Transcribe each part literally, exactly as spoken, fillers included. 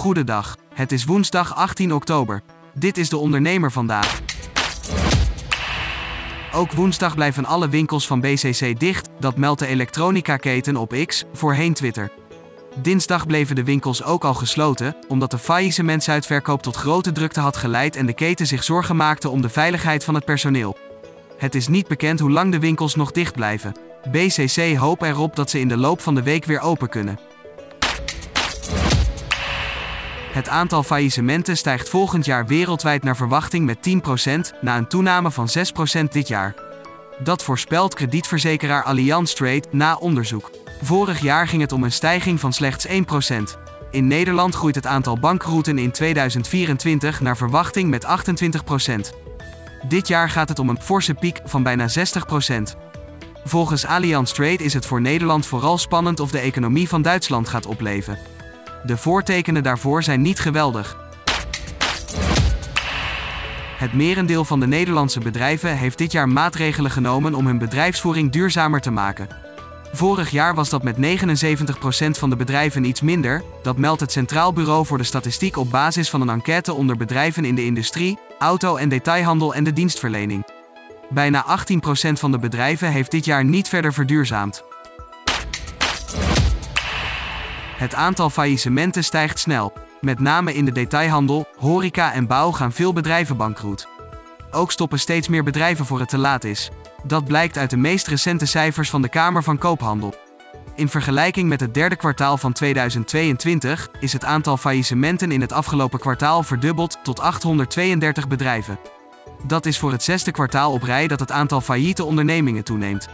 Goedendag, het is woensdag achttien oktober. Dit is de ondernemer vandaag. Ook woensdag blijven alle winkels van B C C dicht, dat meldt de elektronica-keten op X, voorheen Twitter. Dinsdag bleven de winkels ook al gesloten, omdat de faillissementsuitverkoop tot grote drukte had geleid en de keten zich zorgen maakte om de veiligheid van het personeel. Het is niet bekend hoe lang de winkels nog dicht blijven. B C C hoopt erop dat ze in de loop van de week weer open kunnen. Het aantal faillissementen stijgt volgend jaar wereldwijd naar verwachting met tien procent, na een toename van zes procent dit jaar. Dat voorspelt kredietverzekeraar Allianz Trade na onderzoek. Vorig jaar ging het om een stijging van slechts één procent. In Nederland groeit het aantal bankroeten in tweeduizend vierentwintig naar verwachting met achtentwintig procent. Dit jaar gaat het om een forse piek van bijna zestig procent. Volgens Allianz Trade is het voor Nederland vooral spannend of de economie van Duitsland gaat opleven. De voortekenen daarvoor zijn niet geweldig. Het merendeel van de Nederlandse bedrijven heeft dit jaar maatregelen genomen om hun bedrijfsvoering duurzamer te maken. Vorig jaar was dat met negenenzeventig procent van de bedrijven iets minder, dat meldt het Centraal Bureau voor de Statistiek op basis van een enquête onder bedrijven in de industrie, auto- en detailhandel en de dienstverlening. Bijna achttien procent van de bedrijven heeft dit jaar niet verder verduurzaamd. Het aantal faillissementen stijgt snel. Met name in de detailhandel, horeca en bouw gaan veel bedrijven bankroet. Ook stoppen steeds meer bedrijven voor het te laat is. Dat blijkt uit de meest recente cijfers van de Kamer van Koophandel. In vergelijking met het derde kwartaal van tweeduizend tweeëntwintig is het aantal faillissementen in het afgelopen kwartaal verdubbeld tot achthonderdtweeëndertig bedrijven. Dat is voor het zesde kwartaal op rij dat het aantal failliete ondernemingen toeneemt.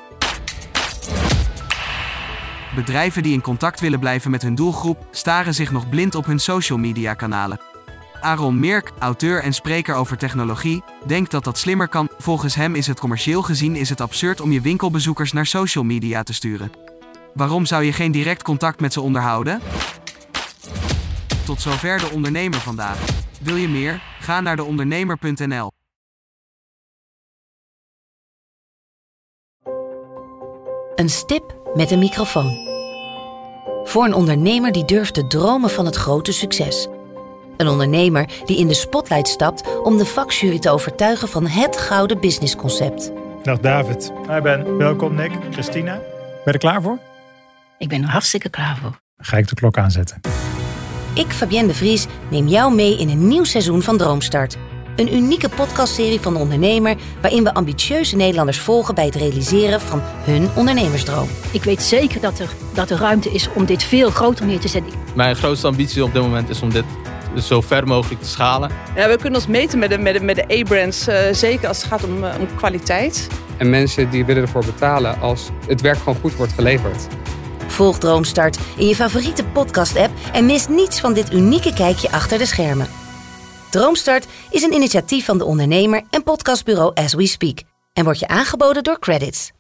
Bedrijven die in contact willen blijven met hun doelgroep, staren zich nog blind op hun social media kanalen. Aaron Merk, auteur en spreker over technologie, denkt dat dat slimmer kan. Volgens hem is het commercieel gezien is het absurd om je winkelbezoekers naar social media te sturen. Waarom zou je geen direct contact met ze onderhouden? Tot zover de ondernemer vandaag. Wil je meer? Ga naar de ondernemer punt n l. Een stip met een microfoon. Voor een ondernemer die durft te dromen van het grote succes. Een ondernemer die in de spotlight stapt om de vakjury te overtuigen van het gouden businessconcept. Dag David. Hi Ben. Welkom Nick. Christina. Ben je er klaar voor? Ik ben er hartstikke klaar voor. Dan ga ik de klok aanzetten. Ik, Fabienne de Vries, neem jou mee in een nieuw seizoen van Droomstart. Een unieke podcastserie van de ondernemer waarin we ambitieuze Nederlanders volgen bij het realiseren van hun ondernemersdroom. Ik weet zeker dat er, dat er ruimte is om dit veel groter neer te zetten. Mijn grootste ambitie op dit moment is om dit zo ver mogelijk te schalen. Ja, we kunnen ons meten met de, met de, met de A-brands, uh, zeker als het gaat om, uh, om kwaliteit. En mensen die willen ervoor betalen als het werk gewoon goed wordt geleverd. Volg Droomstart in je favoriete podcast-app en mis niets van dit unieke kijkje achter de schermen. Droomstart is een initiatief van de ondernemer en podcastbureau As We Speak en wordt je aangeboden door Credits.